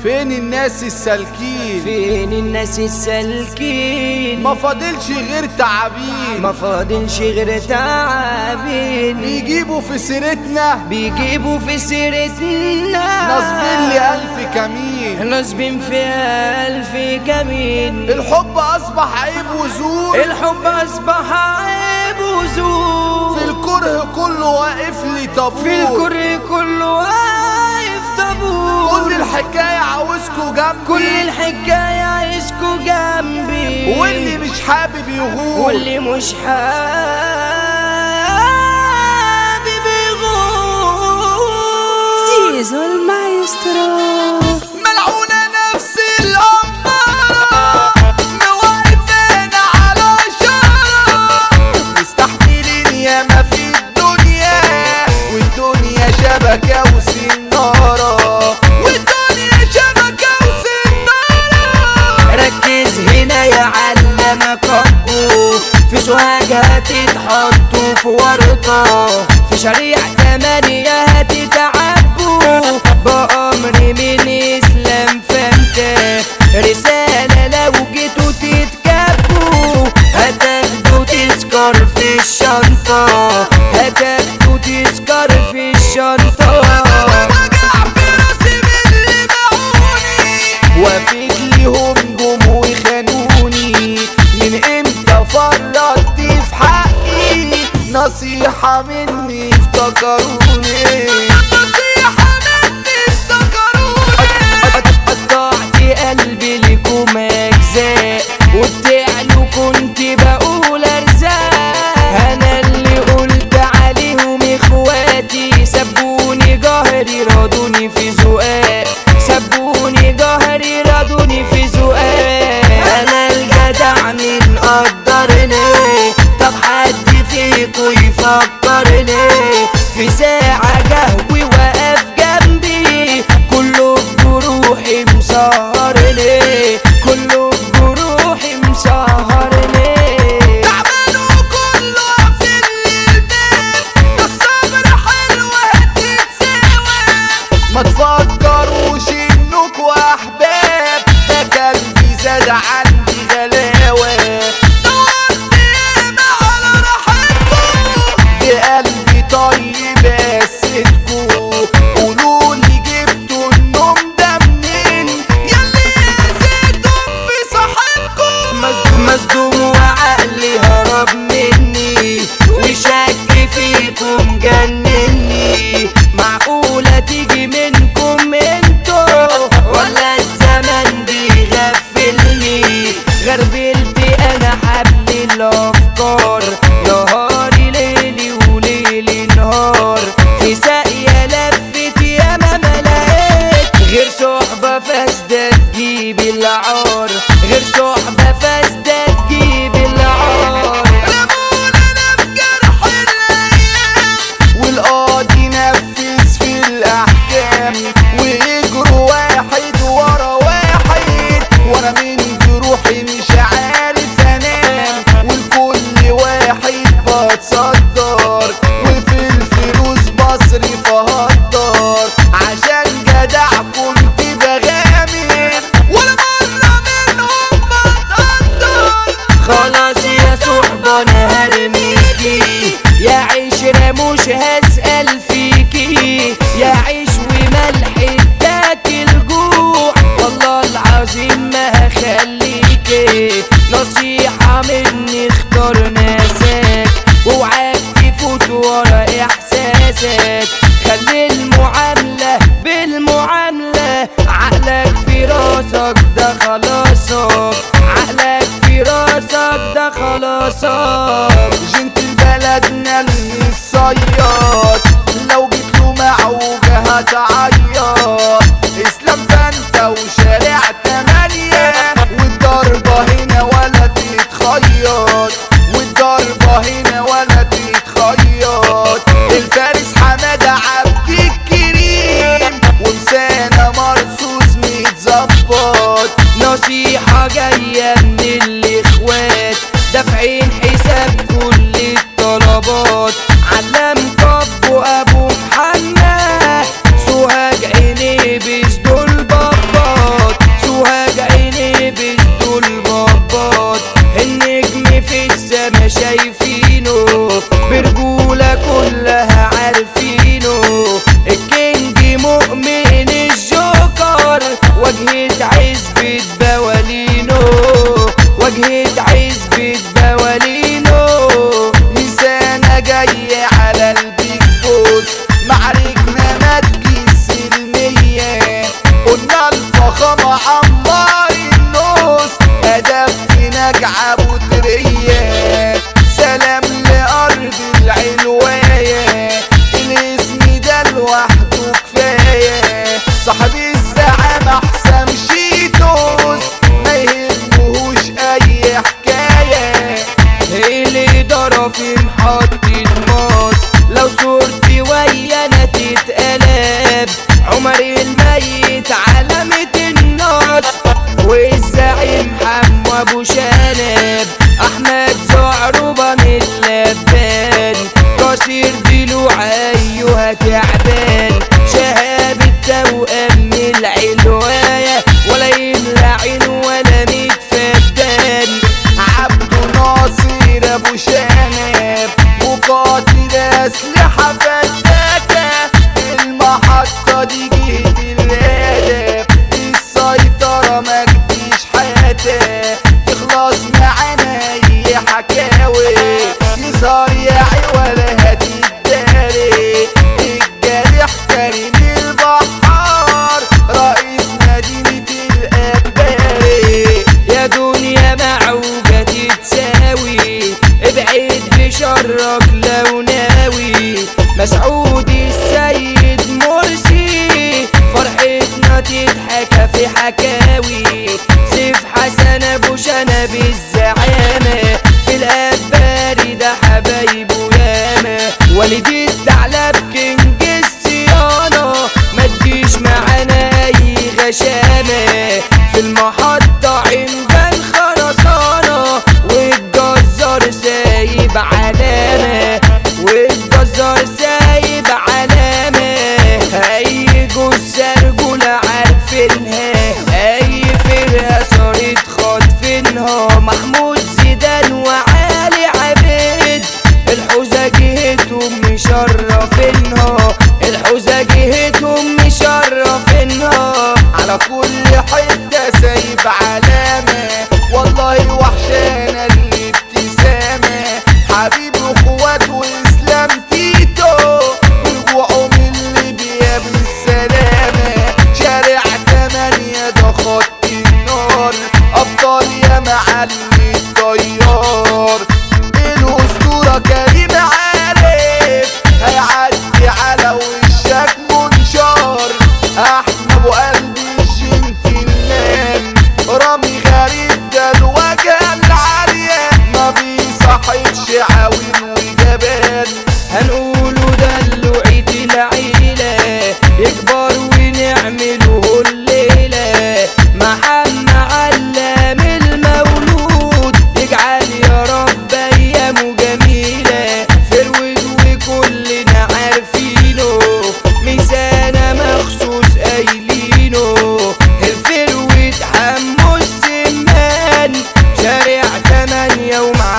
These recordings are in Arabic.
فين الناس السالكين؟ فين الناس السالكين؟ ما فاضلش غير تعابين، ما فاضلش غير تعابين. بيجيبوا في سيرتنا، بيجيبوا في سيرتنا، نصبين لي ألف كمين، نصبين في ألف كمين. الحب أصبح عيب وزور، الحب أصبح عيب وزور. في الكره كله واقف لي طابور، في الكره كله واقف طابور. كل الحكاية عاوزكوا جنبي، كل الحكاية عايزكوا جنبي. واللي مش حابب يغور، واللي مش حابب يغور. زيزو المايسترو. ملعونة نفس الأمارة، مواقفين على شارة، مستحملين ياما في الدنيا، والدنيا شبكة وسنارة، والدنيا شبكة وسنارة. ركز هنا يا علمك ربه، في سوهاج هتتحطوا في ورطة، في شريع 8 هتتعبوا بأمر من إسلام فهمت. رسالة لو جيتوا تتكبوا، هتاخدوا تذكر في الشنطة، هتاخدوا تذكر في الشنطة. وافق ليهم جم وخانوني، من امتى فرطت في حقي؟ نصيحة مني افتكروني، مؤمن الجوكر، واجهة عزبة بوالينو، واجهة عزبة بوالينو. لسانة جاي على البيج بوس، معاركنا ما تجيش سلمية، قلنا الفخامة عمار النوس، هدفنا نجعة بطرية. سلام لأرض العلواية، الاسم ده لوحده كفاية. صاحب الزعامة حسام شيتوس، ما يهمهوش أي حكاية. الإدارة في محطة مصر، لو صورتي ويانا تتقلب. عمر الميت علامة النصر، والزعيم حمو أبو شنب. أحمد زعربة من اللبان، قصير ضلوع أيها تعبان. شهاب التوأم من العلواية، ولا يملى عين ولا متفدان. عبد ناصر ابو شنب، مقاتل اسلحه فتاكه. المحطه دي جهه الادب، السيطره ما تجيش حياتها. تخلص معانا اي حكاوي، يظهر يعي ولا هتتداري. الجارح كريم البحار، رئيس مدينه الاباري. يا دنيا معوجة تتساوي، ابعد بشرك لو ناوي. مسعود السيد مرسي، فرحتنا تضحك في حكاوي. سيف حسن ابو شنب الزعامة، في الاباري ده حبايبه ياما. والد الثعلب كينج الصيانة، ما تجيش معانا اي غشامة. في المحطة عند الخرسانة، والجزار سايب علامة، والجزار سايب علامة. أي جثة رجولة عارفينها، أي فرقة صارت خاطفينها. محمود زيدان وعلي عبيد، الحوزة جهتهم مشرفينها، الحوزة جهتهم مشرفينها. على كل حتة سايب علامة، والله وحشانا الابتسامة. حبيب اخوات واسلام تيتو، رجوعوا من ليبيا بالسلامة. شارع 8 ده خط النار، ابطال يا معلم الطيار. الاسطورة كريم عارف، هيعدي على وشك منشار. احمد ابو قلبي الجنتلمان، رامي غريب ده الوجهة العالية، ما بيصاحبش عاوين وجبان. هنقوله دلوعة العيلة، يكبر ونعمله الليلة. محمد علام المولود، يجعل يا رب أيامه جميلة. فرود وكلنا عارفينه، ميزانة مخصوص قايلينه. الفرود حمو السمان، شارع 8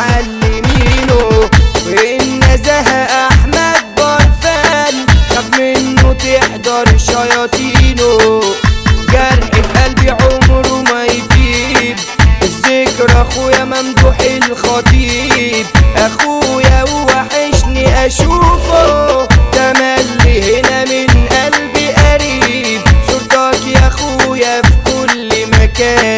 ومعلمينه. والنزاهة أحمد برفان، خاف منه تحضر شياطينه. جرح في قلبي عمره ما يطيب، الذكرى أخويا ممدوح الخطيب. أخويا ووحشني أشوفه، تملي هنا من قلبي قريب. صورتك يا أخويا في كل مكان،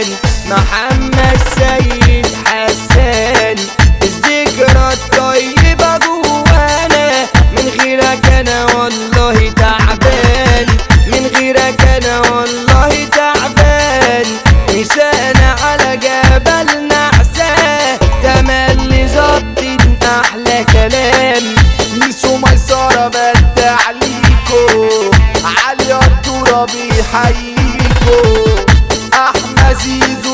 محمد سيد حسان. الذكرى الطيبة جوانا، من غيرك أنا والله تعبان، من غيرك أنا والله تعبان. نسانا على جبل نعساه، تملي ظبط أحلى كلام. ميسو ميسرة بدع ليكو، علي الدورة بيحييكو. احمد زيزو